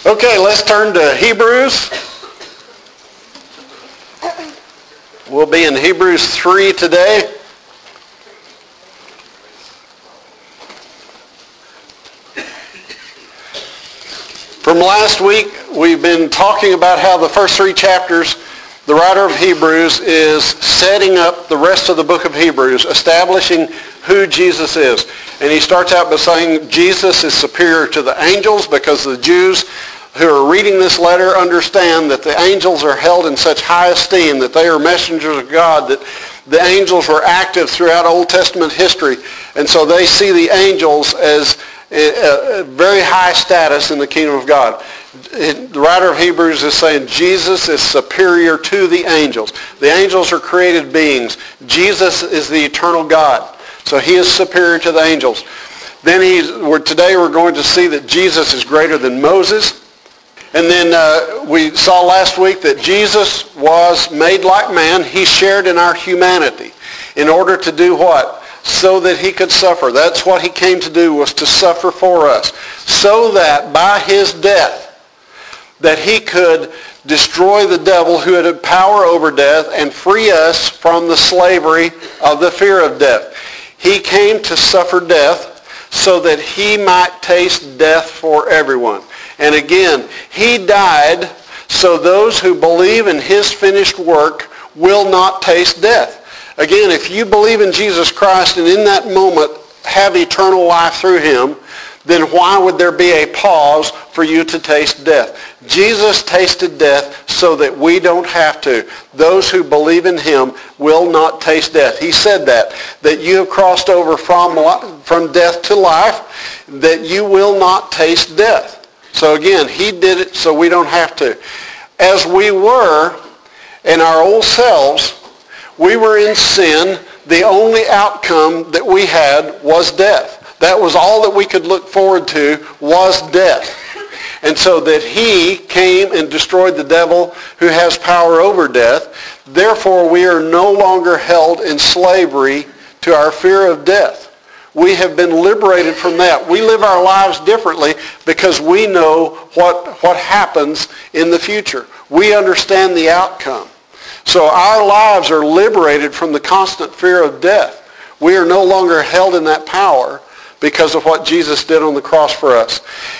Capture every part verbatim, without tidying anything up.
Okay, let's turn to Hebrews. We'll be in Hebrews three today. From last week, we've been talking about how the first three chapters, the writer of Hebrews is setting up the rest of the book of Hebrews, establishing who Jesus is. And he starts out by saying Jesus is superior to the angels because the Jews who are reading this letter understand that the angels are held in such high esteem, that they are messengers of God, that the angels were active throughout Old Testament history. And so they see the angels as a, a very high status in the kingdom of God. The writer of Hebrews is saying Jesus is superior to the angels. The angels are created beings. Jesus is the eternal God. So he is superior to the angels. Then he's, we're, today we're going to see that Jesus is greater than Moses. And then uh, we saw last week that Jesus was made like man. He shared in our humanity in order to do what? So that he could suffer. That's what he came to do, was to suffer for us. So that by his death, that he could destroy the devil who had power over death and free us from the slavery of the fear of death. He came to suffer death so that he might taste death for everyone. And again, he died so those who believe in his finished work will not taste death. Again, if you believe in Jesus Christ and in that moment have eternal life through him, then why would there be a pause for you to taste death? Jesus tasted death so that we don't have to. Those who believe in him will not taste death. He said that, that you have crossed over from, from death to life, that you will not taste death. So again, he did it so we don't have to. As we were in our old selves, we were in sin. The only outcome that we had was death. That was all that we could look forward to, was death. And so that he came and destroyed the devil who has power over death. Therefore, we are no longer held in slavery to our fear of death. We have been liberated from that. We live our lives differently because we know what, what happens in the future. We understand the outcome. So our lives are liberated from the constant fear of death. We are no longer held in that power because of what Jesus did on the cross for us.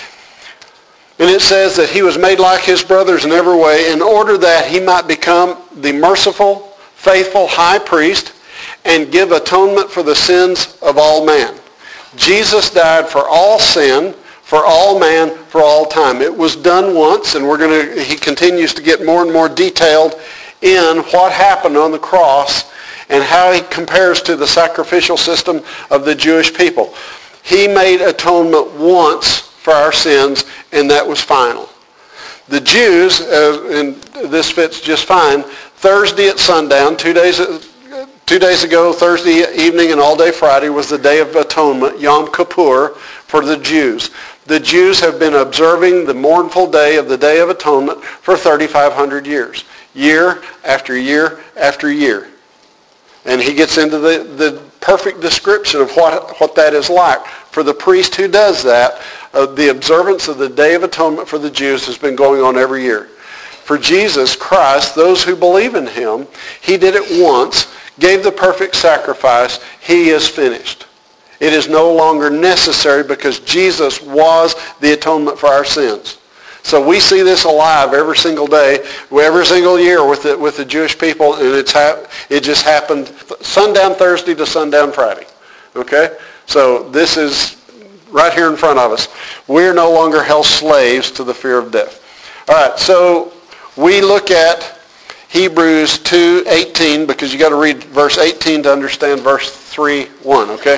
And it says that he was made like his brothers in every way in order that he might become the merciful, faithful high priest and give atonement for the sins of all man. Jesus died for all sin, for all man, for all time. It was done once, and we're going to, he continues to get more and more detailed in what happened on the cross and how he compares to the sacrificial system of the Jewish people. He made atonement once for our sins, and that was final. The Jews, uh, and this fits just fine, Thursday at sundown, two days two days ago, Thursday evening and all day Friday, was the Day of Atonement, Yom Kippur, for the Jews. The Jews have been observing the mournful day of the Day of Atonement for thirty-five hundred years, year after year after year. And he gets into the, the perfect description of what, what that is like. For the priest who does that, uh, the observance of the Day of Atonement for the Jews has been going on every year. For Jesus Christ, those who believe in him, he did it once, gave the perfect sacrifice. He is finished. It is no longer necessary because Jesus was the atonement for our sins. So we see this alive every single day, every single year with the, with the Jewish people, and it's ha- it just happened sundown Thursday to sundown Friday. Okay? So this is right here in front of us. We're no longer held slaves to the fear of death. All right, so we look at Hebrews two eighteen, because you got to read verse eighteen to understand verse three one, okay?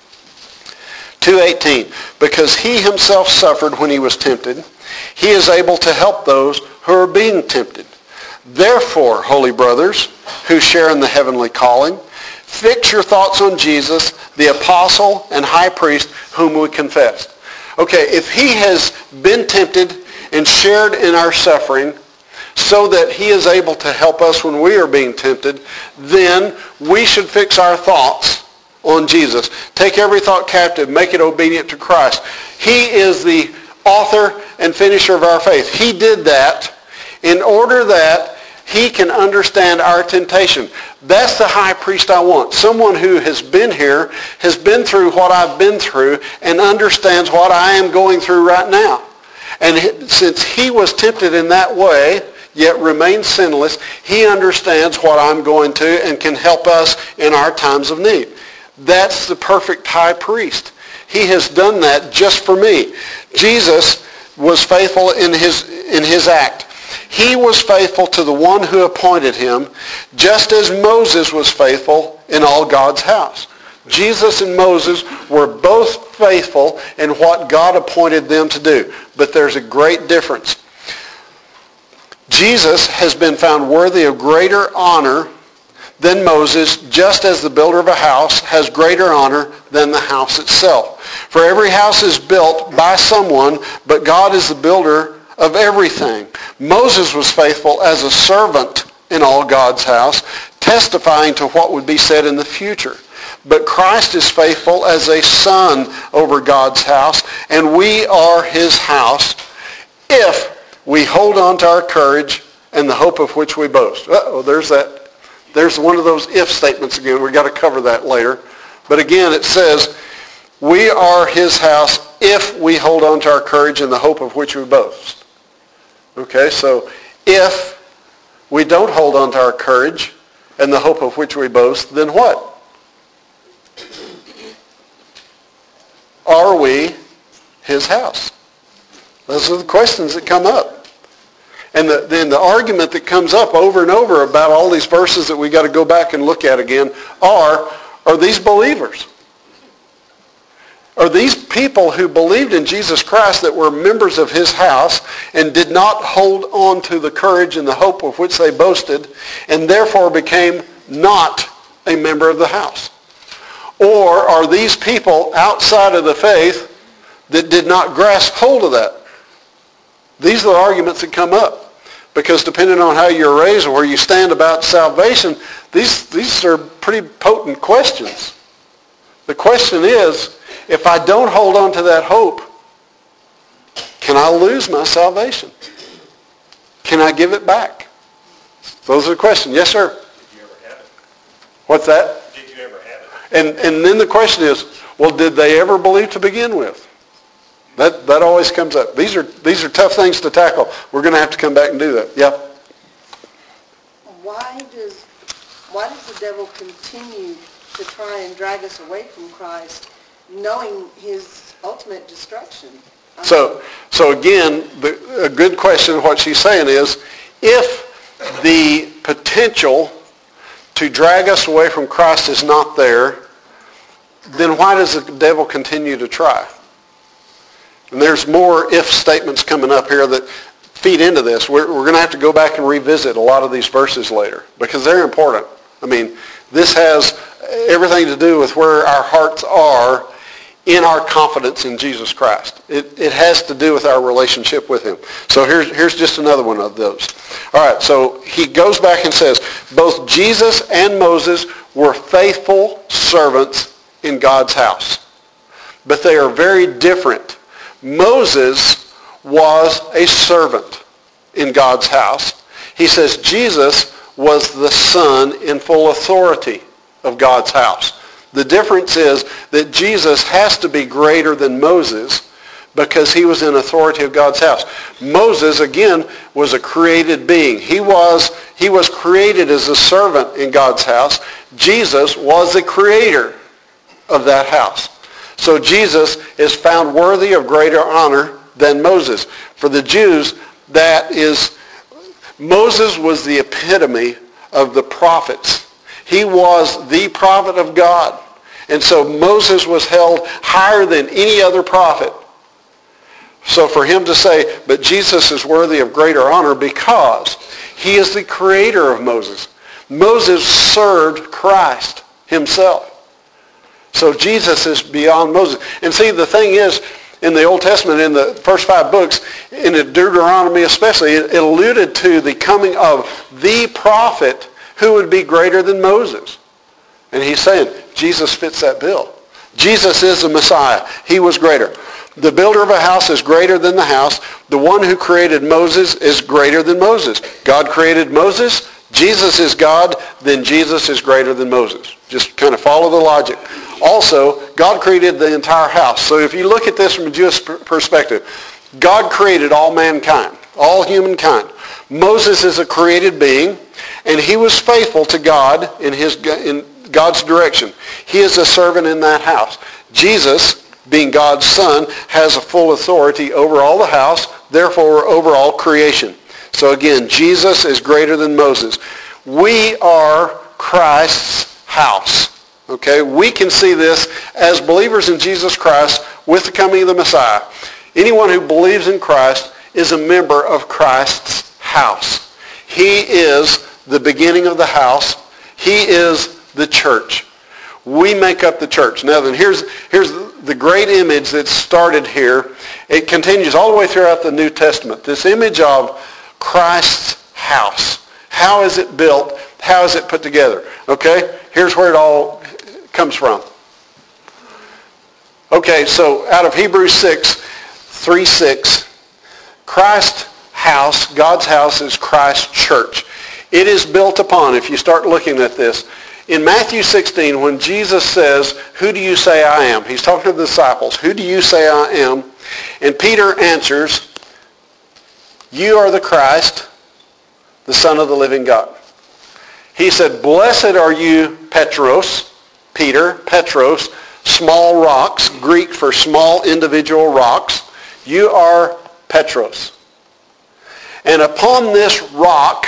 two eighteen, because he himself suffered when he was tempted, he is able to help those who are being tempted. Therefore, holy brothers, who share in the heavenly calling, fix your thoughts on Jesus, the apostle and high priest whom we confessed. Okay, if he has been tempted and shared in our suffering so that he is able to help us when we are being tempted, then we should fix our thoughts on Jesus. Take every thought captive, make it obedient to Christ. He is the author and finisher of our faith. He did that in order that he can understand our temptation. That's the high priest I want. Someone who has been here, has been through what I've been through, and understands what I am going through right now. And since he was tempted in that way, yet remains sinless, he understands what I'm going to and can help us in our times of need. That's the perfect high priest. He has done that just for me. Jesus was faithful in his, in his act. He was faithful to the one who appointed him, just as Moses was faithful in all God's house. Jesus and Moses were both faithful in what God appointed them to do. But there's a great difference. Jesus has been found worthy of greater honor than Moses, just as the builder of a house has greater honor than the house itself. For every house is built by someone, but God is the builder of everything. Moses was faithful as a servant in all God's house, testifying to what would be said in the future. But Christ is faithful as a son over God's house, and we are his house if we hold on to our courage and the hope of which we boast. Uh-oh, there's that. There's one of those if statements again. We've got to cover that later. But again, it says, we are his house if we hold on to our courage and the hope of which we boast. Okay, so if we don't hold on to our courage and the hope of which we boast, then what? Are we his house? Those are the questions that come up. And the, then the argument that comes up over and over about all these verses that we got to go back and look at again are, are these believers? Are these people who believed in Jesus Christ that were members of his house and did not hold on to the courage and the hope of which they boasted and therefore became not a member of the house? Or are these people outside of the faith that did not grasp hold of that? These are the arguments that come up. Because depending on how you're raised or where you stand about salvation, these, these are pretty potent questions. The question is, if I don't hold on to that hope, can I lose my salvation? Can I give it back? Those are the questions. Yes, sir? Did you ever have it? What's that? Did you ever have it? And, and then the question is, well, did they ever believe to begin with? That that always comes up. These are these are tough things to tackle. We're going to have to come back and do that. Yeah. Why does why does the devil continue to try and drag us away from Christ, knowing his ultimate destruction? I mean, So so again, the, a good question. What she's saying is, if the potential to drag us away from Christ is not there, then why does the devil continue to try? And there's more if statements coming up here that feed into this. We're, we're going to have to go back and revisit a lot of these verses later because they're important. I mean, this has everything to do with where our hearts are in our confidence in Jesus Christ. It, it has to do with our relationship with him. So here's, here's just another one of those. All right, so he goes back and says, both Jesus and Moses were faithful servants in God's house, but they are very different. Moses was a servant in God's house. He says Jesus was the son in full authority of God's house. The difference is that Jesus has to be greater than Moses because he was in authority of God's house. Moses, again, was a created being. He was, he was created as a servant in God's house. Jesus was the creator of that house. So Jesus is found worthy of greater honor than Moses. For the Jews, that is, Moses was the epitome of the prophets. He was the prophet of God. And so Moses was held higher than any other prophet. So for him to say, but Jesus is worthy of greater honor because he is the creator of Moses. Moses served Christ himself. So Jesus is beyond Moses. And see, the thing is, in the Old Testament, in the first five books, in Deuteronomy especially, it alluded to the coming of the prophet who would be greater than Moses. And he's saying, Jesus fits that bill. Jesus is the Messiah. He was greater. The builder of a house is greater than the house. The one who created Moses is greater than Moses. God created Moses. Jesus is God. Then Jesus is greater than Moses. Just kind of follow the logic. Also, God created the entire house. So if you look at this from a Jewish perspective, God created all mankind, all humankind. Moses is a created being, and he was faithful to God in his in God's direction. He is a servant in that house. Jesus, being God's son, has a full authority over all the house, therefore over all creation. So again, Jesus is greater than Moses. We are Christ's house. Okay? We can see this as believers in Jesus Christ with the coming of the Messiah. Anyone who believes in Christ is a member of Christ's house. He is the beginning of the house. He is the church. We make up the church. Now then, here's, here's the great image that's started here. It continues all the way throughout the New Testament. This image of Christ's house. How is it built? How is it put together? Okay? Here's where it all comes from. Okay, so out of Hebrews six, three six, Christ's house, God's house, is Christ's church. It is built upon, if you start looking at this, in Matthew sixteen, when Jesus says, who do you say I am? He's talking to the disciples. Who do you say I am? And Peter answers, you are the Christ, the Son of the living God. He said, blessed are you, Petros, Peter, Petros, small rocks, Greek for small individual rocks. You are Petros. And upon this rock,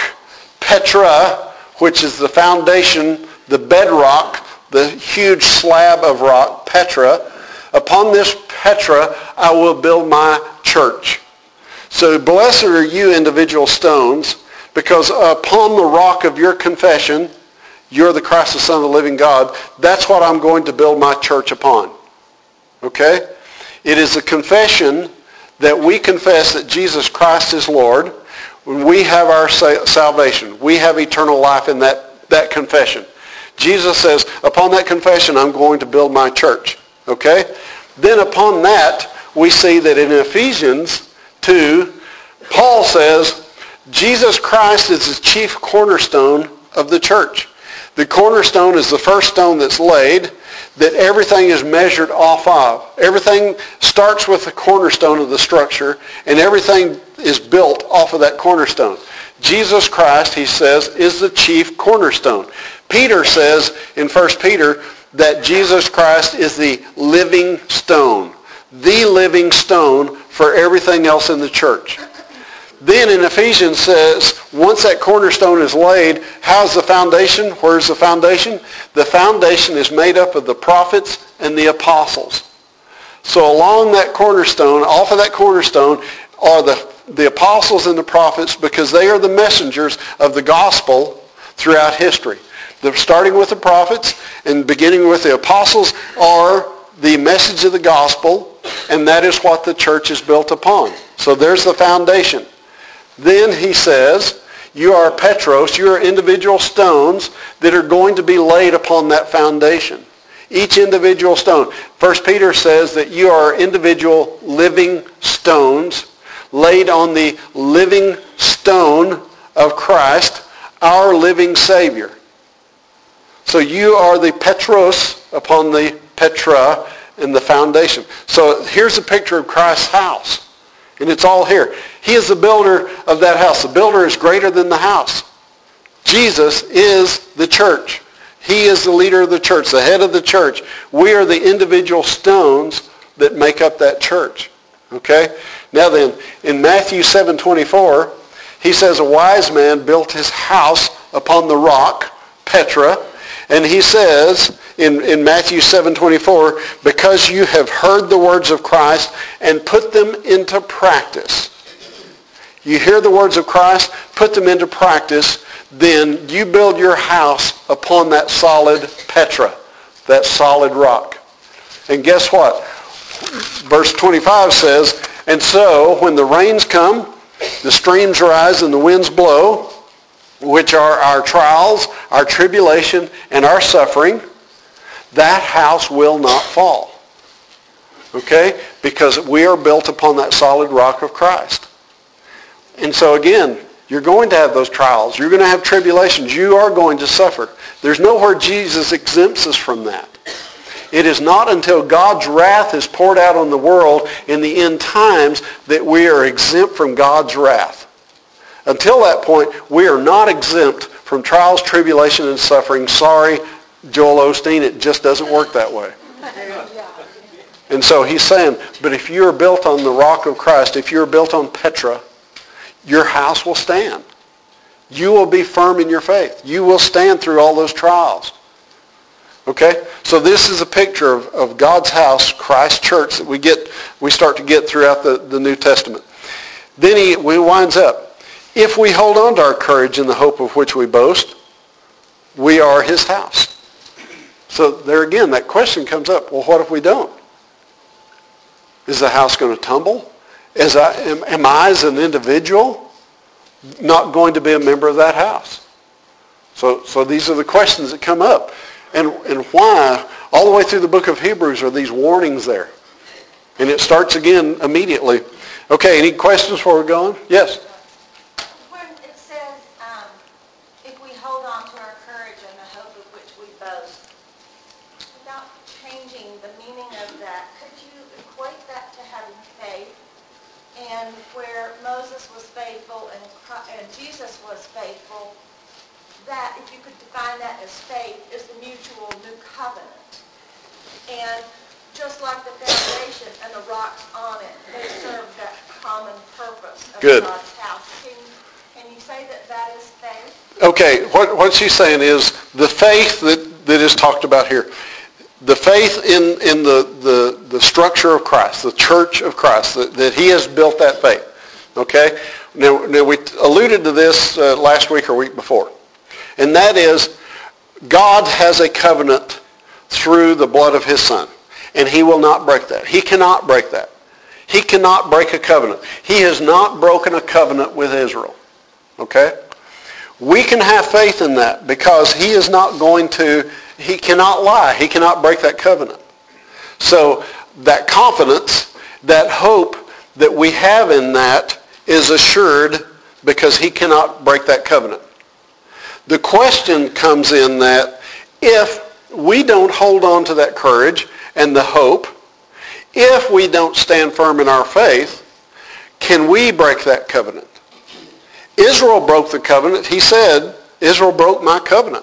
Petra, which is the foundation, the bedrock, the huge slab of rock, Petra, upon this Petra I will build my church. So blessed are you, individual stones, because upon the rock of your confession, you're the Christ, the Son of the living God. That's what I'm going to build my church upon. Okay? It is a confession that we confess that Jesus Christ is Lord. When we have our salvation, we have eternal life in that, that confession. Jesus says, upon that confession, I'm going to build my church. Okay? Then upon that, we see that in Ephesians two, Paul says, Jesus Christ is the chief cornerstone of the church. The cornerstone is the first stone that's laid, that everything is measured off of. Everything starts with the cornerstone of the structure, and everything is built off of that cornerstone. Jesus Christ, he says, is the chief cornerstone. Peter says in First Peter that Jesus Christ is the living stone. The living stone for everything else in the church. Then in Ephesians says, once that cornerstone is laid, how's the foundation? Where's the foundation? The foundation is made up of the prophets and the apostles. So along that cornerstone, off of that cornerstone, are the, the apostles and the prophets, because they are the messengers of the gospel throughout history. The, starting with the prophets and beginning with the apostles are the message of the gospel, and that is what the church is built upon. So there's the foundation. Then he says, you are Petros, you are individual stones that are going to be laid upon that foundation. Each individual stone. First Peter says that you are individual living stones laid on the living stone of Christ, our living Savior. So you are the Petros upon the Petra in the foundation. So here's a picture of Christ's house. And it's all here. He is the builder of that house. The builder is greater than the house. Jesus is the church. He is the leader of the church, the head of the church. We are the individual stones that make up that church. Okay? Now then, in Matthew seven twenty-four, he says a wise man built his house upon the rock, Petra. And he says in, in Matthew seven twenty-four, because you have heard the words of Christ and put them into practice. You hear the words of Christ, put them into practice, then you build your house upon that solid Petra, that solid rock. And guess what? Verse twenty-five says, and so when the rains come, the streams rise and the winds blow, which are our trials, our tribulation, and our suffering, that house will not fall. Okay? Because we are built upon that solid rock of Christ. And so again, you're going to have those trials. You're going to have tribulations. You are going to suffer. There's nowhere Jesus exempts us from that. It is not until God's wrath is poured out on the world in the end times that we are exempt from God's wrath. Until that point, we are not exempt from trials, tribulation, and suffering. Sorry, Joel Osteen, it just doesn't work that way. And so he's saying, but if you're built on the rock of Christ, if you're built on Petra, your house will stand. You will be firm in your faith. You will stand through all those trials. Okay? So this is a picture of, of God's house, Christ's church, that we get, we start to get throughout the, the New Testament. Then he, he winds up, if we hold on to our courage in the hope of which we boast, we are his house. So there again, that question comes up, well, what if we don't? Is the house going to tumble? Is I, am, am I as an individual not going to be a member of that house? So, so these are the questions that come up. And, and why, all the way through the book of Hebrews, are these warnings there? And it starts again immediately. Okay, any questions before we're going? Yes? When it says, um, if we hold on to our courage and the hope of which we boast, without changing the meaning of that, could you equate that to having faith? And where Moses was faithful and, and Jesus was faithful, that, if you could define that as faith, is the mutual new covenant. And just like the foundation and the rocks on it, they serve that common purpose of Good. God's house. Can, can you say that that is faith? Okay, what, what she's saying is the faith that, that is talked about here. The faith in, in the, the, the structure of Christ, the church of Christ, that, that he has built that faith. Okay? Now, now we alluded to this uh, last week or week before. And that is, God has a covenant through the blood of his Son. And he will not break that. He cannot break that. He cannot break a covenant. He has not broken a covenant with Israel. Okay? We can have faith in that because he is not going to, he cannot lie. He cannot break that covenant. So that confidence, that hope that we have in that is assured because he cannot break that covenant. The question comes in that if we don't hold on to that courage and the hope, if we don't stand firm in our faith, can we break that covenant? Israel broke the covenant. He said, Israel broke my covenant.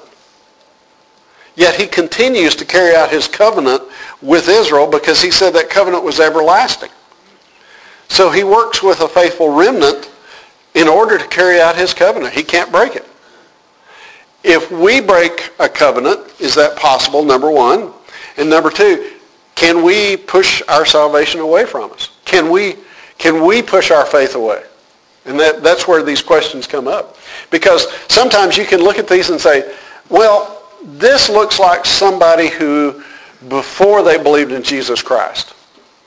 Yet he continues to carry out his covenant with Israel because he said that covenant was everlasting. So he works with a faithful remnant in order to carry out his covenant. He can't break it. If we break a covenant, is that possible, number one? And number two, can we push our salvation away from us? Can we, can we push our faith away? And that, that's where these questions come up. Because sometimes you can look at these and say, well, this looks like somebody who, before they believed in Jesus Christ.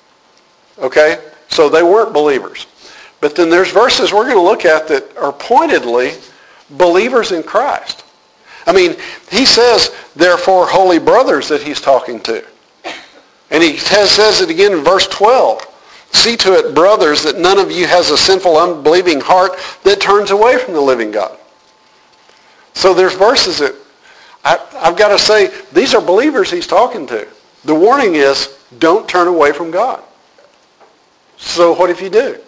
Okay? So they weren't believers. But then there's verses we're going to look at that are pointedly believers in Christ. I mean, he says, therefore, holy brothers that he's talking to. And he has, says it again in verse twelve. See to it, brothers, that none of you has a sinful, unbelieving heart that turns away from the living God. So there's verses that I, I've got to say, these are believers he's talking to. The warning is, don't turn away from God. So what if you do?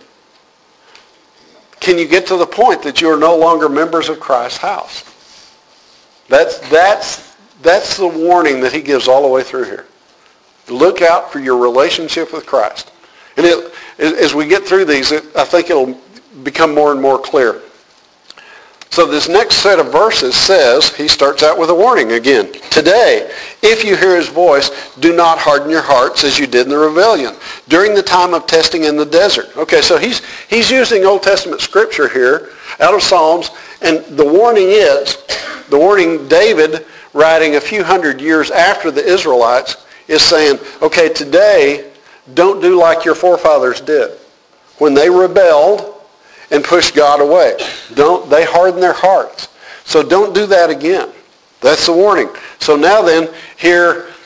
Can you get to the point that you are no longer members of Christ's house? That's, that's, that's the warning that he gives all the way through here. Look out for your relationship with Christ. And it, as we get through these, it, I think it'll become more and more clear. So this next set of verses says, he starts out with a warning again. Today, if you hear his voice, do not harden your hearts as you did in the rebellion, during the time of testing in the desert. Okay, so he's, he's using Old Testament scripture here out of Psalms, and the warning is, the warning David, writing a few hundred years after the Israelites, is saying, okay, today, don't do like your forefathers did. When they rebelled and pushed God away, don't they harden their hearts. So don't do that again. That's the warning. So now then, here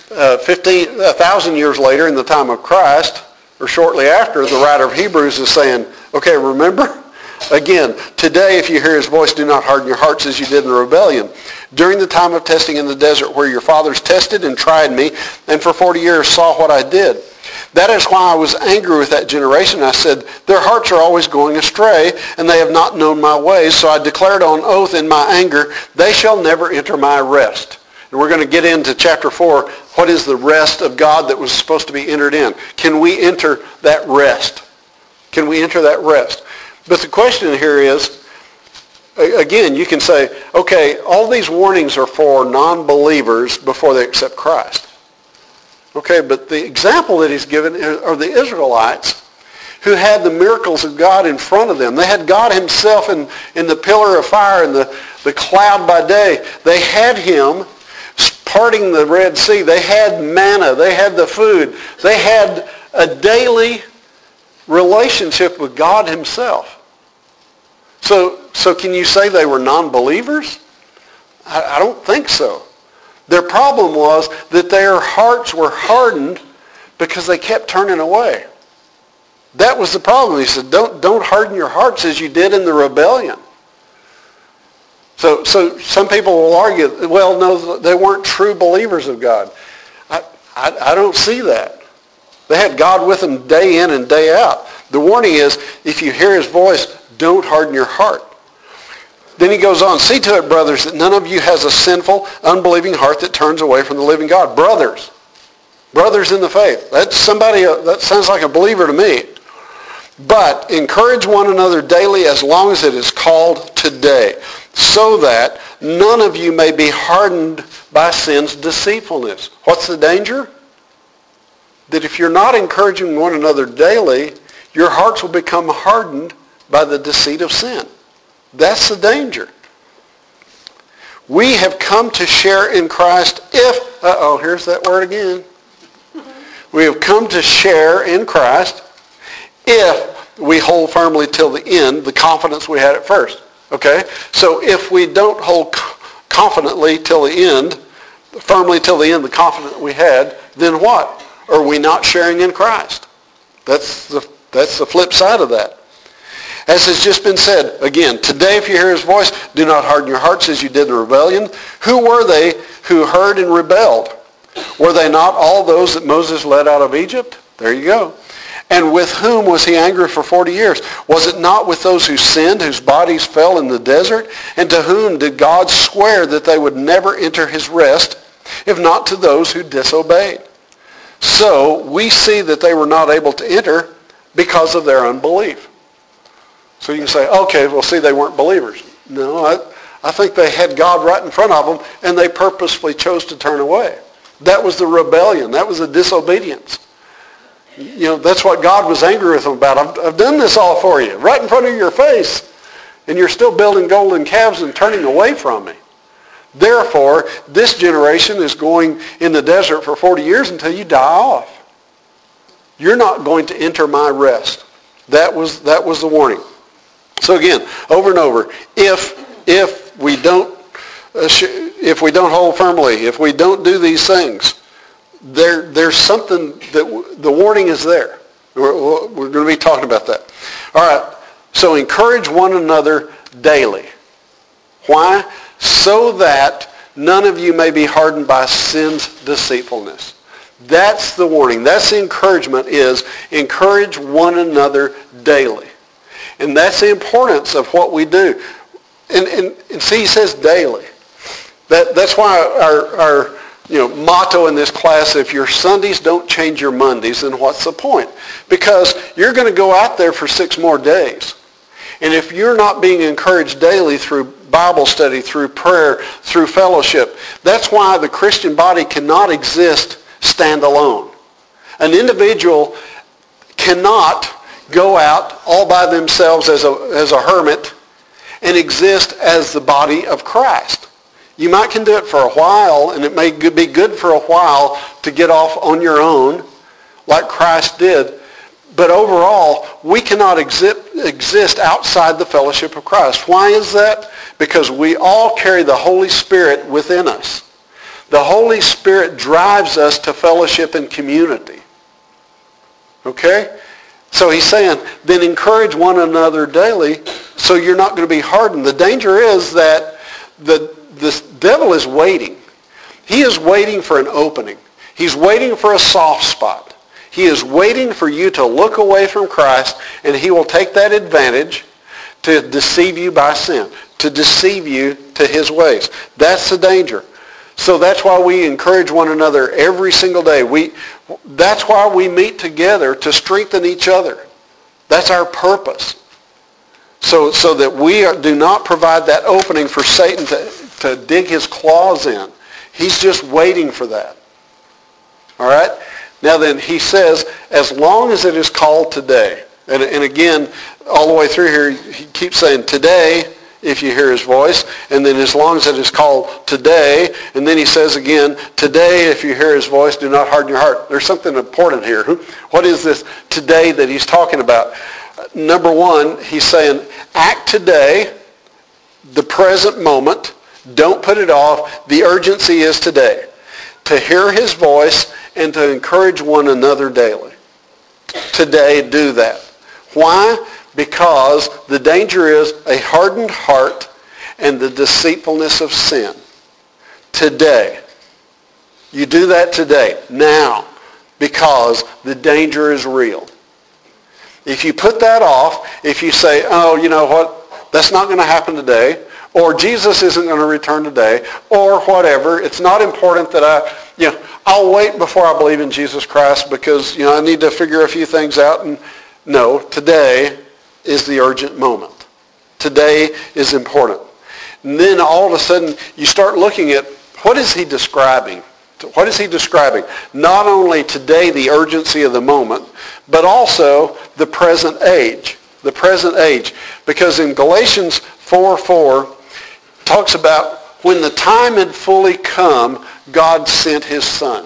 uh, fifteen, a thousand years later in the time of Christ, or shortly after, the writer of Hebrews is saying, okay, remember? Again, today if you hear his voice, do not harden your hearts as you did in the rebellion. During the time of testing in the desert where your fathers tested and tried me, and for forty years saw what I did. That is why I was angry with that generation. I said, their hearts are always going astray, and they have not known my ways. So I declared on oath in my anger, they shall never enter my rest. And we're going to get into chapter four. What is the rest of God that was supposed to be entered in? Can we enter that rest? Can we enter that rest? But the question here is, again, you can say, okay, all these warnings are for non-believers before they accept Christ. Okay, but the example that he's given are the Israelites who had the miracles of God in front of them. They had God himself in, in the pillar of fire and the, the cloud by day. They had him parting the Red Sea. They had manna. They had the food. They had a daily relationship with God himself. So, so can you say they were non-believers? I, I don't think so. Their problem was that their hearts were hardened because they kept turning away. That was the problem. He said, don't, don't harden your hearts as you did in the rebellion. So, so some people will argue, well, no, they weren't true believers of God. I, I, I don't see that. They had God with them day in and day out. The warning is, if you hear his voice, don't harden your heart. Then he goes on, see to it, brothers, that none of you has a sinful, unbelieving heart that turns away from the living God. Brothers. Brothers in the faith. That's somebody, that sounds like a believer to me. But encourage one another daily as long as it is called today, so that none of you may be hardened by sin's deceitfulness. What's the danger? That if you're not encouraging one another daily, your hearts will become hardened by the deceit of sin. That's the danger. We have come to share in Christ if, uh-oh, here's that word again. We have come to share in Christ if we hold firmly till the end the confidence we had at first. Okay? So if we don't hold confidently till the end, firmly till the end the confidence we had, then what? Are we not sharing in Christ? That's the, that's the flip side of that. As has just been said, again, today if you hear his voice, do not harden your hearts as you did in the rebellion. Who were they who heard and rebelled? Were they not all those that Moses led out of Egypt? There you go. And with whom was he angry for forty years? Was it not with those who sinned, whose bodies fell in the desert? And to whom did God swear that they would never enter his rest, if not to those who disobeyed? So we see that they were not able to enter because of their unbelief. So you can say, okay, well, see, they weren't believers. No, I, I think they had God right in front of them, and they purposefully chose to turn away. That was the rebellion. That was the disobedience. You know, that's what God was angry with them about. I've, I've done this all for you, right in front of your face, and you're still building golden calves and turning away from me. Therefore, this generation is going in the desert for forty years until you die off. You're not going to enter my rest. That was, that was the warning. So again, over and over, if if we don't uh, sh- if we don't hold firmly, if we don't do these things, there there's something that w- the warning is there. We're, we're going to be talking about that. All right. So encourage one another daily. Why? So that none of you may be hardened by sin's deceitfulness. That's the warning. That's the encouragement, is encourage one another daily. And that's the importance of what we do. And, and, and see, he says daily. That, that's why our, our you know, motto in this class, if your Sundays don't change your Mondays, then what's the point? Because you're going to go out there for six more days. And if you're not being encouraged daily through Bible study, through prayer, through fellowship, that's why the Christian body cannot exist standalone. An individual cannot go out all by themselves as a, as a hermit and exist as the body of Christ. You might can do it for a while, and it may be good for a while to get off on your own like Christ did. But overall, we cannot exi- exist outside the fellowship of Christ. Why is that? Because we all carry the Holy Spirit within us. The Holy Spirit drives us to fellowship and community. Okay? So he's saying, then encourage one another daily so you're not going to be hardened. The danger is that the, the devil is waiting. He is waiting for an opening. He's waiting for a soft spot. He is waiting for you to look away from Christ, and he will take that advantage to deceive you by sin, to deceive you to his ways. That's the danger. So that's why we encourage one another every single day. We, that's why we meet together, to strengthen each other. That's our purpose. So, so that we are, do not provide that opening for Satan to, to dig his claws in. He's just waiting for that. All right? Now then, he says, as long as it is called today, and, and again, all the way through here, he keeps saying, today, if you hear his voice, and then as long as it is called today, and then he says again, today, if you hear his voice, do not harden your heart. There's something important here. What is this today that he's talking about? Number one, he's saying, act today, the present moment. Don't put it off. The urgency is today. To hear his voice and to encourage one another daily. Today, do that. Why? Because the danger is a hardened heart and the deceitfulness of sin. Today. You do that today, now, because the danger is real. If you put that off, if you say, oh, you know what, that's not going to happen today, or Jesus isn't going to return today, or whatever, it's not important that I, you know, I'll wait before I believe in Jesus Christ because, you know, I need to figure a few things out. And no, today is the urgent moment. Today is important. And then all of a sudden you start looking at what is he describing? What is he describing? Not only today, the urgency of the moment, but also the present age. The present age. Because in Galatians four four talks about when the time had fully come, God sent his Son.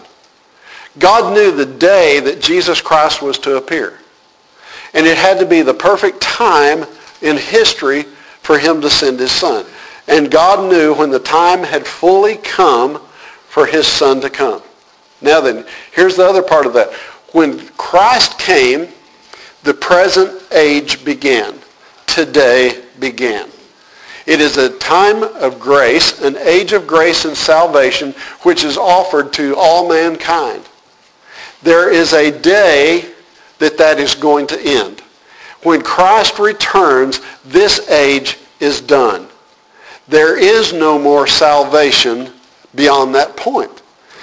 God knew the day that Jesus Christ was to appear. And it had to be the perfect time in history for him to send his Son. And God knew when the time had fully come for his Son to come. Now then, here's the other part of that. When Christ came, the present age began. Today began. It is a time of grace, an age of grace and salvation, which is offered to all mankind. There is a day that that is going to end. When Christ returns, this age is done. There is no more salvation beyond that point.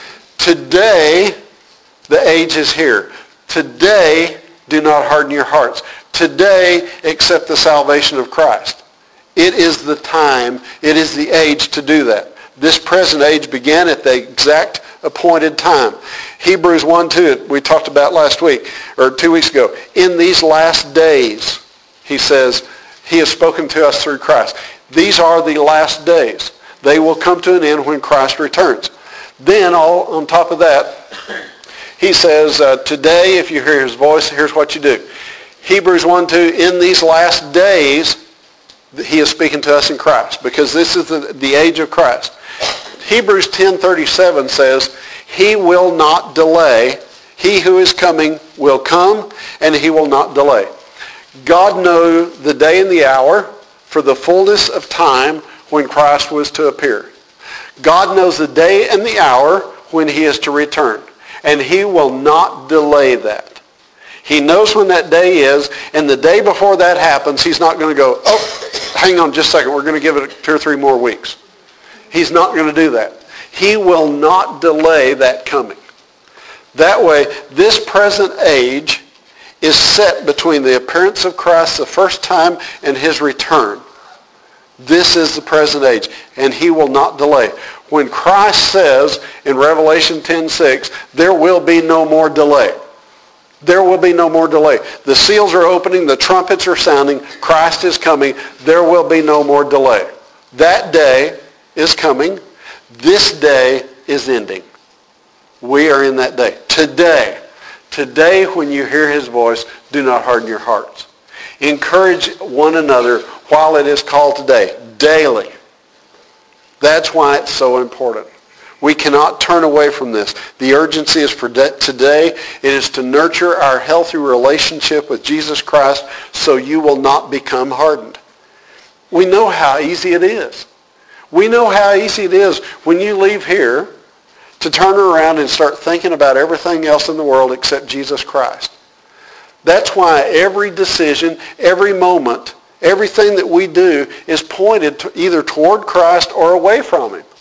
Today, the age is here. Today, do not harden your hearts. Today, accept the salvation of Christ. It is the time, it is the age to do that. This present age began at the exact appointed time. Hebrews one two, we talked about last week, or two weeks ago. In these last days, he says, he has spoken to us through Christ. These are the last days. They will come to an end when Christ returns. Then, all on top of that, he says, uh, today, if you hear his voice, here's what you do. Hebrews one two, in these last days, he is speaking to us in Christ, because this is the, the age of Christ. Hebrews ten thirty-seven says, he will not delay. He who is coming will come, and he will not delay. God knew the day and the hour for the fullness of time when Christ was to appear. God knows the day and the hour when he is to return, and he will not delay that. He knows when that day is, and the day before that happens, he's not going to go, oh, hang on just a second, we're going to give it two or three more weeks. He's not going to do that. He will not delay that coming. That way, this present age is set between the appearance of Christ the first time and his return. This is the present age, and he will not delay. When Christ says in Revelation ten six, there will be no more delay. There will be no more delay. The seals are opening, the trumpets are sounding, Christ is coming. There will be no more delay. That day is coming. This day is ending. We are in that day. Today, today when you hear his voice, do not harden your hearts. Encourage one another while it is called today, daily. That's why it's so important. We cannot turn away from this. The urgency is for today. It is to nurture our healthy relationship with Jesus Christ so you will not become hardened. We know how easy it is. We know how easy it is when you leave here to turn around and start thinking about everything else in the world except Jesus Christ. That's why every decision, every moment, everything that we do is pointed to either toward Christ or away from him.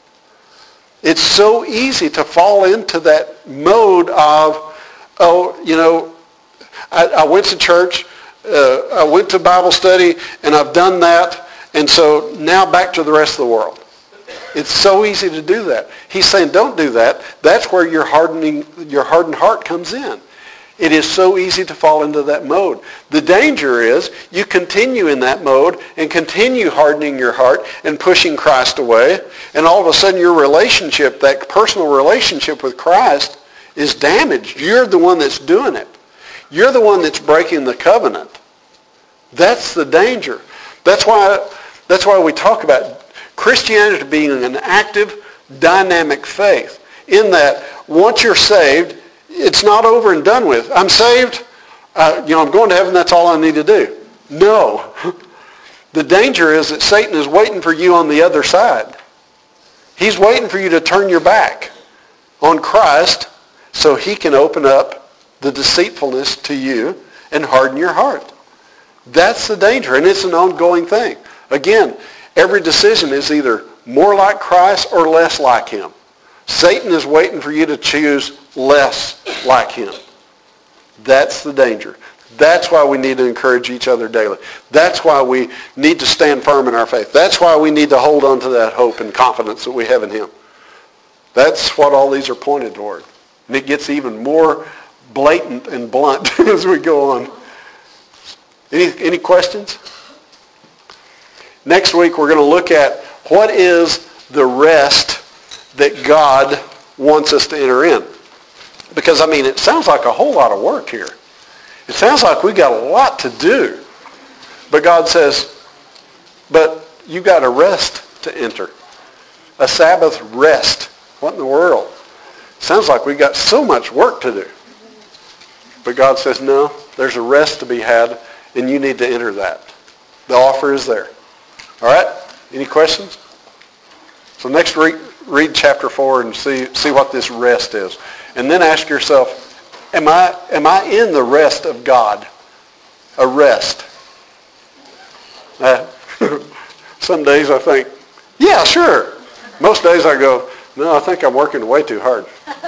It's so easy to fall into that mode of, oh, you know, I, I went to church, uh, I went to Bible study, and I've done that, and so now back to the rest of the world. It's so easy to do that. He's saying, don't do that. That's where your hardening, your hardened heart comes in. It is so easy to fall into that mode. The danger is you continue in that mode and continue hardening your heart and pushing Christ away, and all of a sudden your relationship, that personal relationship with Christ, is damaged. You're the one that's doing it. You're the one that's breaking the covenant. That's the danger. That's why, that's why we talk about Christianity being an active, dynamic faith, in that once you're saved, it's not over and done with. I'm saved. Uh, you know, I'm going to heaven. That's all I need to do. No. The danger is that Satan is waiting for you on the other side. He's waiting for you to turn your back on Christ so he can open up the deceitfulness to you and harden your heart. That's the danger, and it's an ongoing thing. Again, every decision is either more like Christ or less like him. Satan is waiting for you to choose less like him. That's the danger. That's why we need to encourage each other daily. That's why we need to stand firm in our faith. That's why we need to hold on to that hope and confidence that we have in him. That's what all these are pointed toward. And it gets even more blatant and blunt as we go on. Any, any questions? Next week we're going to look at what is the rest that God wants us to enter in. Because, I mean, it sounds like a whole lot of work here. It sounds like we got a lot to do. But God says, but you got a rest to enter. A Sabbath rest. What in the world? Sounds like we got so much work to do. But God says, no, there's a rest to be had, and you need to enter that. The offer is there. All right? Any questions? So next week, read chapter four and see see what this rest is. And then ask yourself, am I am I in the rest of God? A rest. Uh, some days I think, yeah, sure. Most days I go, no, I think I'm working way too hard.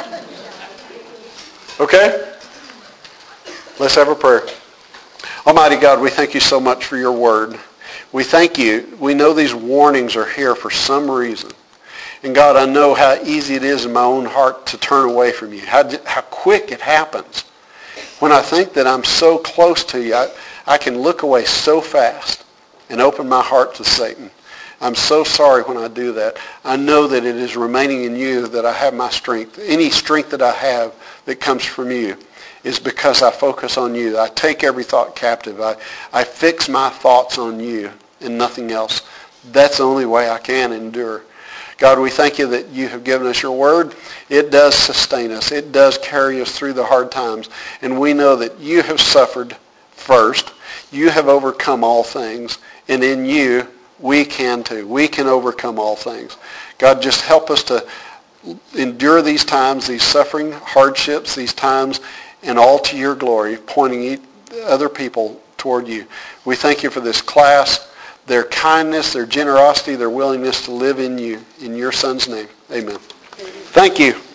Okay? Let's have a prayer. Almighty God, we thank you so much for your word. We thank you. We know these warnings are here for some reason. And God, I know how easy it is in my own heart to turn away from you, how, how quick it happens. When I think that I'm so close to you, I, I can look away so fast and open my heart to Satan. I'm so sorry when I do that. I know that it is remaining in you that I have my strength. Any strength that I have that comes from you is because I focus on you. I take every thought captive. I, I fix my thoughts on you and nothing else. That's the only way I can endure. God, we thank you that you have given us your word. It does sustain us. It does carry us through the hard times. And we know that you have suffered first. You have overcome all things. And in you, we can too. We can overcome all things. God, just help us to endure these times, these suffering, hardships, these times, and all to your glory, pointing other people toward you. We thank you for this class, their kindness, their generosity, their willingness to live in you. In your Son's name, amen. Thank you.